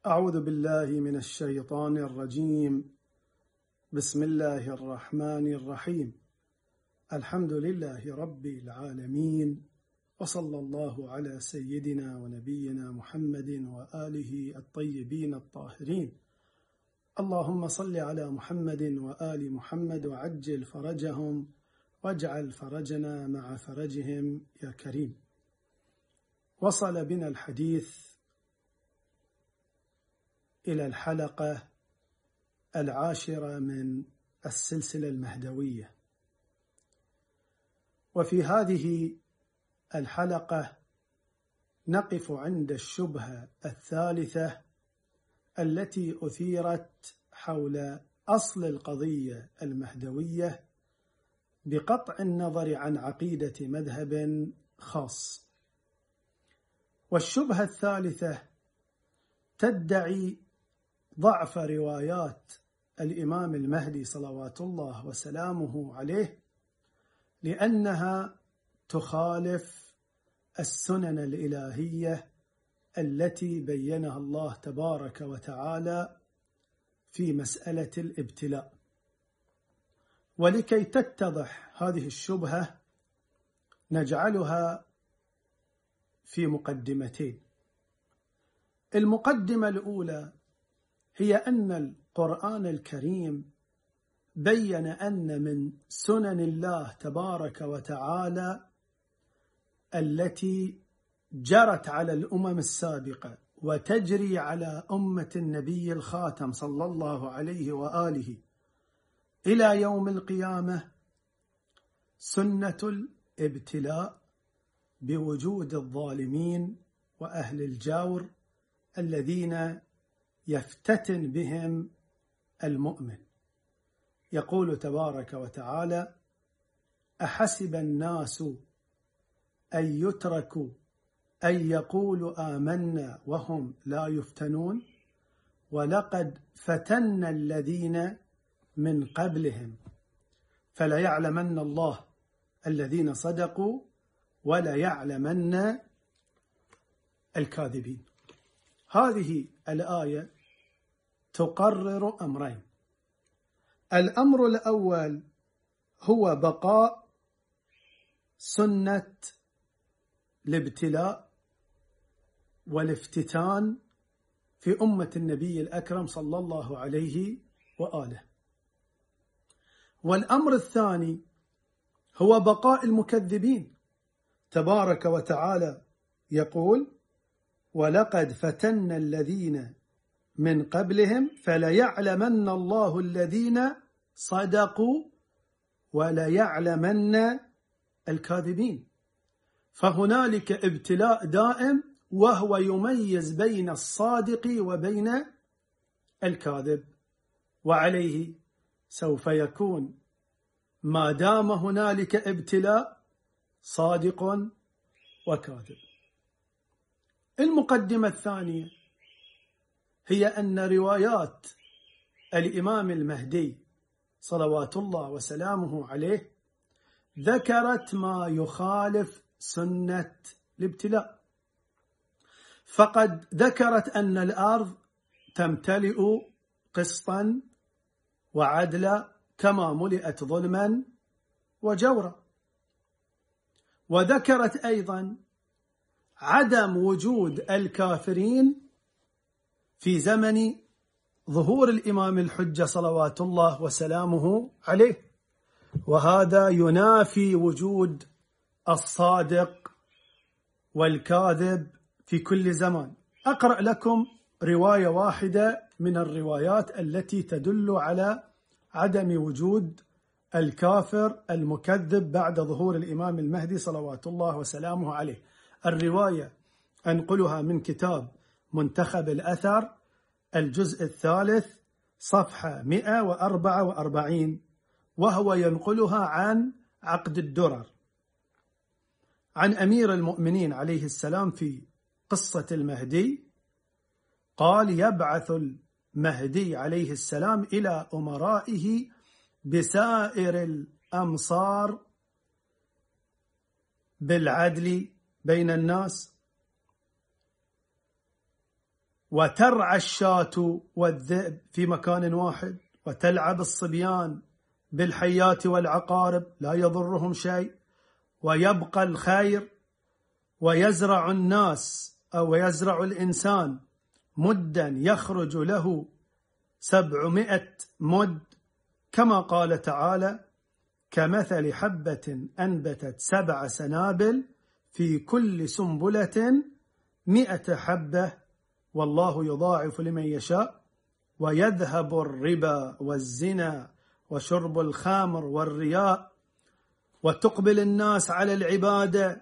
أعوذ بالله من الشيطان الرجيم. بسم الله الرحمن الرحيم. الحمد لله رب العالمين، وصلى الله على سيدنا ونبينا محمد وآله الطيبين الطاهرين. اللهم صل على محمد وآل محمد وعجل فرجهم واجعل فرجنا مع فرجهم يا كريم. وصل بنا الحديث إلى الحلقة 10 من السلسلة المهدوية، وفي هذه الحلقة نقف عند الشبهة الثالثة التي أثيرت حول أصل القضية المهدوية بقطع النظر عن عقيدة مذهب خاص. والشبهة الثالثة تدعي ضعف روايات الإمام المهدي صلوات الله وسلامه عليه، لأنها تخالف السنن الإلهية التي بينها الله تبارك وتعالى في مسألة الابتلاء. ولكي تتضح هذه الشبهة نجعلها في مقدمتين. المقدمة الأولى هي أن القرآن الكريم بيّن أن من سنن الله تبارك وتعالى التي جرت على الأمم السابقة وتجري على أمة النبي الخاتم صلى الله عليه وآله إلى يوم القيامة سنة الابتلاء بوجود الظالمين وأهل الجور الذين يفتتن بهم المؤمن. يقول تبارك وتعالى: أحسب الناس أن يتركوا أن يقولوا آمنا وهم لا يفتنون ولقد فتنا الذين من قبلهم فليعلمن الله الذين صدقوا وليعلمن الكاذبين. هذه الآية تقرر أمرين. الأمر الأول هو بقاء سنة الابتلاء والافتتان في أمة النبي الأكرم صلى الله عليه وآله. والأمر الثاني هو بقاء المكذبين. تبارك وتعالى يقول: ولقد فتنا الذين من قبلهم فليعلمن الله الذين صدقوا وليعلمن الكاذبين. فهنالك ابتلاء دائم وهو يميز بين الصادق وبين الكاذب، وعليه سوف يكون ما دام هنالك ابتلاء صادق وكاذب. المقدمة الثانية هي أن روايات الإمام المهدي صلوات الله وسلامه عليه ذكرت ما يخالف سنة الابتلاء. فقد ذكرت أن الأرض تمتلئ قسطا وعدلا كما ملئت ظلما وجورا، وذكرت أيضا عدم وجود الكافرين في زمن ظهور الإمام الحجة صلوات الله وسلامه عليه، وهذا ينافي وجود الصادق والكاذب في كل زمان. أقرأ لكم رواية واحدة من الروايات التي تدل على عدم وجود الكافر المكذب بعد ظهور الإمام المهدي صلوات الله وسلامه عليه. الرواية أنقلها من كتاب منتخب الأثر الجزء الثالث صفحة 144، وهو ينقلها عن عقد الدرر عن أمير المؤمنين عليه السلام في قصة المهدي. قال: يبعث المهدي عليه السلام إلى أمرائه بسائر الأمصار بالعدل بين الناس وترعى الشاة والذئب في مكان واحد، وتلعب الصبيان بالحيات والعقارب لا يضرهم شيء، ويبقى الخير، ويزرع الناس أو يزرع الإنسان مدا يخرج له 700 مد، كما قال تعالى: كمثل حبة أنبتت 7 سنابل في كل سنبلة 100 حبة والله يضاعف لمن يشاء، ويذهب الربا والزنا وشرب الخمر والرياء، وتقبل الناس على العبادة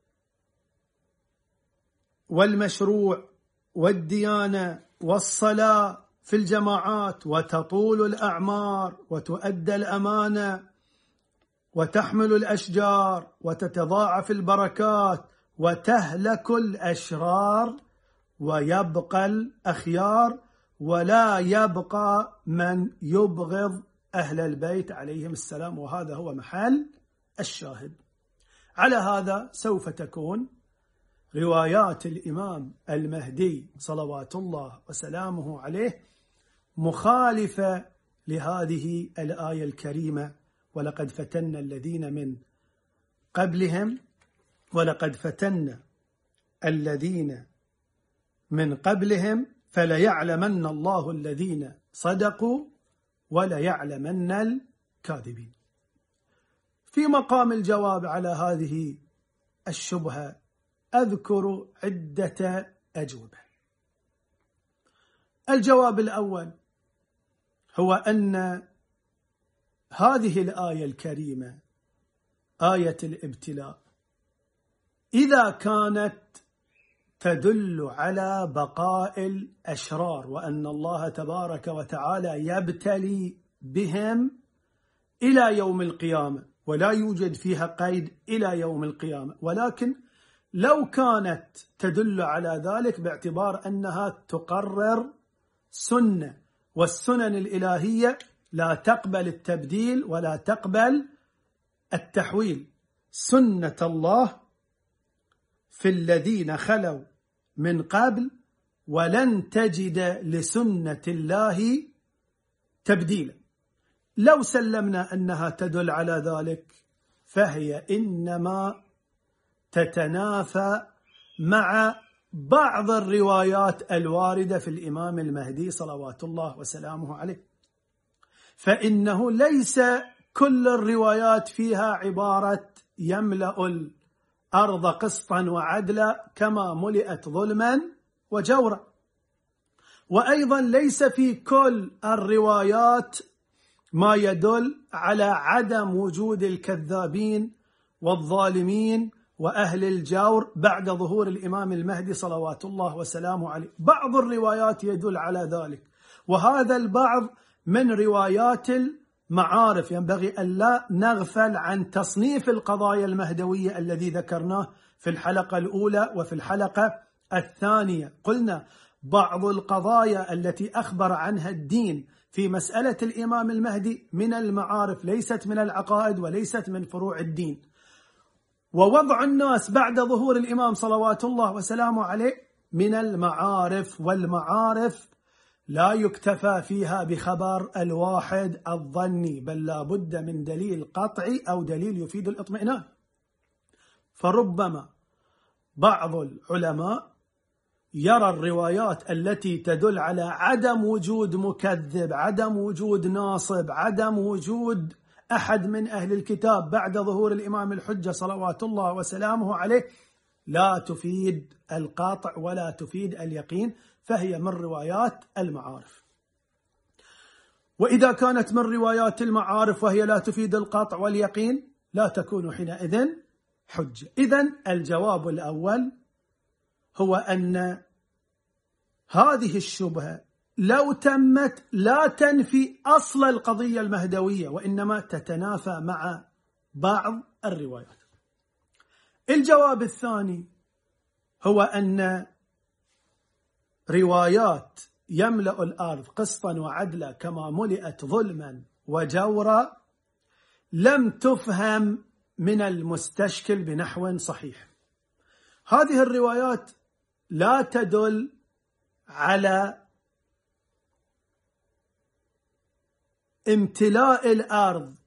والمشروع والديانة والصلاة في الجماعات، وتطول الأعمار، وتؤدى الأمانة، وتحمل الأشجار، وتتضاعف البركات، وتهلك الأشرار، ويبقى الأخيار، ولا يبقى من يبغض أهل البيت عليهم السلام. وهذا هو محل الشاهد. على هذا سوف تكون روايات الإمام المهدي صلوات الله وسلامه عليه مخالفة لهذه الآية الكريمة: ولقد فتنا الذين من قبلهم، ولقد فتنا الذين من قبلهم فليعلمن الله الذين صدقوا وليعلمن الكاذبين. في مقام الجواب على هذه الشبهة أذكر عدة أجوبة. الجواب الأول هو أن هذه الآية الكريمة آية الابتلاء إذا كانت تدل على بقاء الأشرار، وأن الله تبارك وتعالى يبتلي بهم إلى يوم القيامة، ولا يوجد فيها قيد إلى يوم القيامة، ولكن لو كانت تدل على ذلك باعتبار أنها تقرر سنة، والسنن الإلهية لا تقبل التبديل ولا تقبل التحويل، سنة الله في الذين خلوا من قبل، ولن تجد لسنة الله تبديلا. لو سلمنا أنها تدل على ذلك فهي إنما تتنافى مع بعض الروايات الواردة في الإمام المهدي صلوات الله وسلامه عليه، فإنه ليس كل الروايات فيها عبارة يملأ الأرض قسطا وعدلا كما ملئت ظلما وجورا، وأيضا ليس في كل الروايات ما يدل على عدم وجود الكذابين والظالمين وأهل الجور بعد ظهور الإمام المهدي صلوات الله وسلامه عليه. بعض الروايات يدل على ذلك، وهذا البعض من روايات المعارف. ينبغي أن لا نغفل عن تصنيف القضايا المهدوية الذي ذكرناه في الحلقة الأولى وفي الحلقة الثانية. قلنا بعض القضايا التي أخبر عنها الدين في مسألة الإمام المهدي من المعارف، ليست من العقائد وليست من فروع الدين. ووضع الناس بعد ظهور الإمام صلوات الله وسلامه عليه من المعارف، والمعارف لا يكتفى فيها بخبر الواحد الظني، بل لا بد من دليل قطعي أو دليل يفيد الاطمئنان. فربما بعض العلماء يرى الروايات التي تدل على عدم وجود مكذب، عدم وجود ناصب، عدم وجود أحد من أهل الكتاب بعد ظهور الإمام الحجة صلوات الله وسلامه عليه، لا تفيد القاطع ولا تفيد اليقين، فهي من روايات المعارف. وإذا كانت من روايات المعارف وهي لا تفيد القاطع واليقين، لا تكون حينئذ حجة. إذن الجواب الأول هو أن هذه الشبهة لو تمت لا تنفي أصل القضية المهدوية، وإنما تتنافى مع بعض الروايات. الجواب الثاني هو أن روايات يملأ الأرض قسطا وعدلا كما ملئت ظلما وجورا لم تفهم من المستشكل بنحو صحيح. هذه الروايات لا تدل على امتلاء الأرض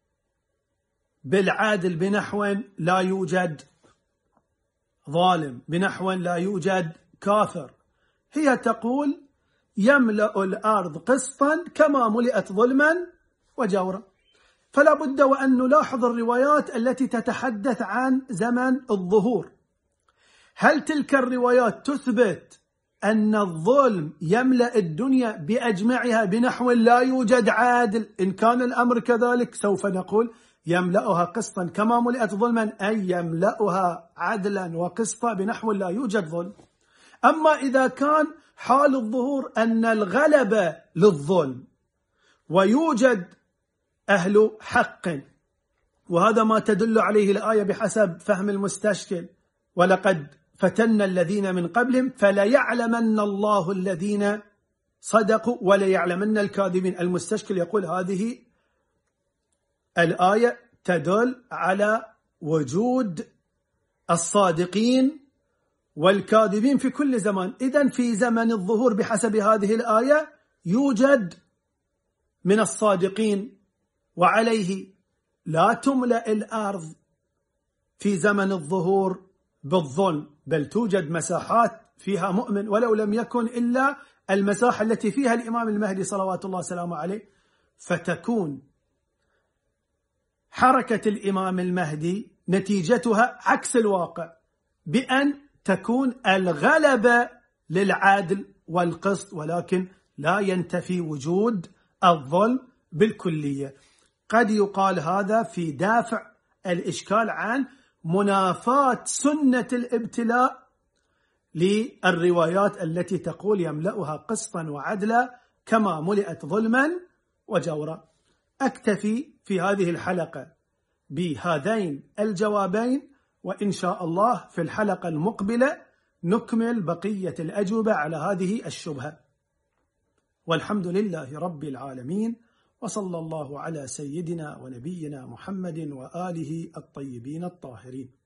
بالعدل بنحو لا يوجد ظالم، بنحو لا يوجد كافر. هي تقول يملأ الأرض قسطا كما ملئت ظلما وجورا. فلا بد وأن نلاحظ الروايات التي تتحدث عن زمن الظهور. هل تلك الروايات تثبت أن الظلم يملأ الدنيا بأجمعها بنحو لا يوجد عادل؟ إن كان الأمر كذلك سوف نقول يملأها قسطا كما ملئت ظلما، أي يملأها عدلا وقسطا بنحو لا يوجد ظلم. أما إذا كان حال الظهور أن الغلبة للظلم ويوجد أهل حق، وهذا ما تدل عليه الآية بحسب فهم المستشكل، ولقد فتنا الذين من قبلهم فليعلمن الله الذين صدقوا وليعلمن الكاذبين. المستشكل يقول هذه الآية تدل على وجود الصادقين والكاذبين في كل زمان. إذن في زمن الظهور بحسب هذه الآية يوجد من الصادقين، وعليه لا تملأ الأرض في زمن الظهور بالظلم، بل توجد مساحات فيها مؤمن ولو لم يكن إلا المساحة التي فيها الإمام المهدي صلوات الله وسلامه عليه. فتكون حركة الإمام المهدي نتيجتها عكس الواقع، بأن تكون الغلبة للعدل والقسط، ولكن لا ينتفي وجود الظلم بالكلية. قد يقال هذا في دافع الإشكال عن منافاة سنة الابتلاء للروايات التي تقول يملأها قسطا وعدلا كما ملئت ظلما وجورا. أكتفي في هذه الحلقة بهذين الجوابين، وإن شاء الله في الحلقة المقبلة نكمل بقية الأجوبة على هذه الشبهة. والحمد لله رب العالمين، وصلى الله على سيدنا ونبينا محمد وآله الطيبين الطاهرين.